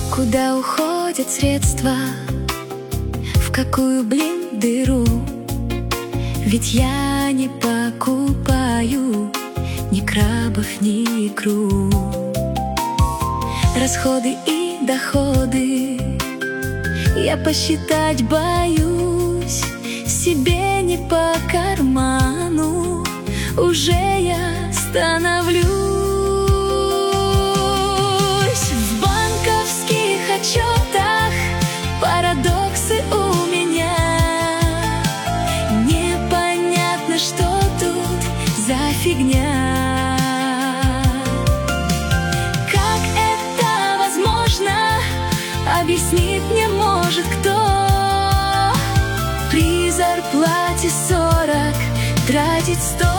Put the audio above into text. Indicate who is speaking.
Speaker 1: Куда уходят средства, в какую, дыру? Ведь я не покупаю ни крабов, ни икру. Расходы и доходы я посчитать боюсь, себе не по карману уже я становлюсь. В банковских отчетах парадоксы у меня. Непонятно, что тут за фигня. Как это возможно, объяснить не может кто. При зарплате 40 тратить 100.